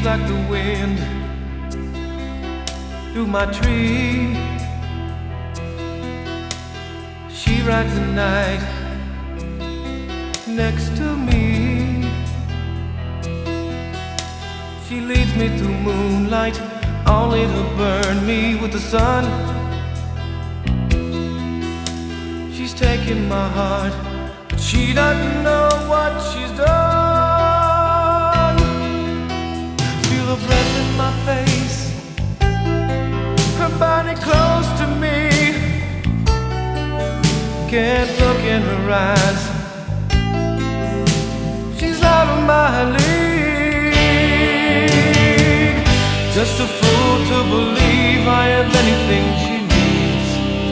like the wind through my tree. She rides the night next to me. She leads me through moonlight, only to burn me with the sun. She's taking my heart, but she doesn't know what she's done. Feel her breath in my face, her body close to me. Can't look in her eyes, she's out of my league. Just a fool to believe I have anything she needs.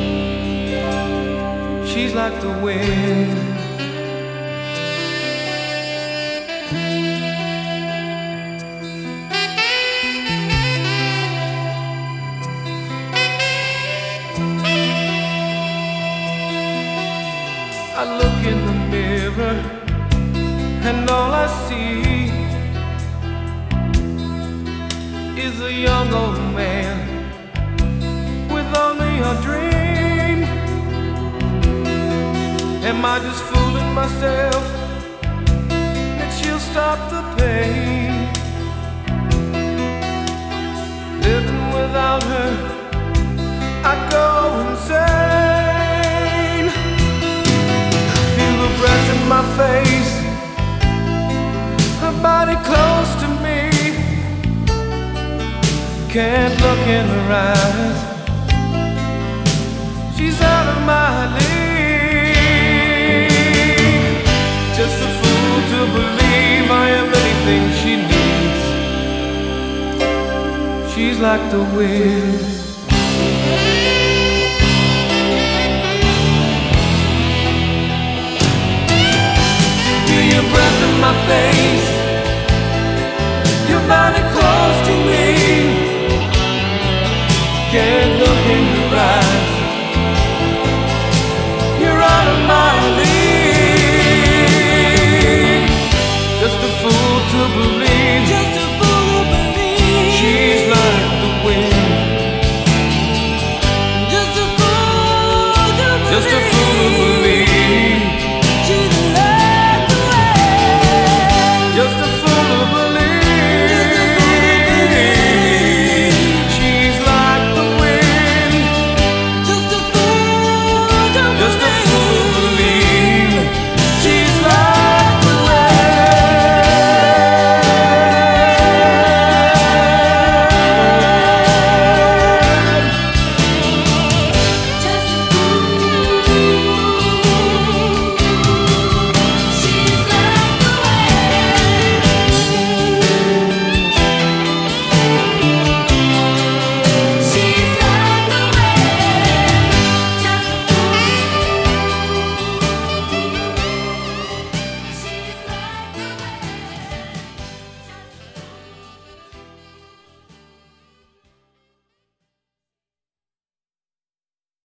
She's like the wind. I look in the mirror and all I see is a young old man with only a dream. Am I just fooling myself that she'll stop the pain? Living without her, I'd go insane. Feel the breath in my face, her body close to me. Can't look in her eyes, she's out of my league. Just a fool to believe I am anything she needs. She's like the wind. Feel your breath in my face, your body close to me. Can't look in your eyes, you're out of my league. Just a fool to believe, Just a fool to believe she's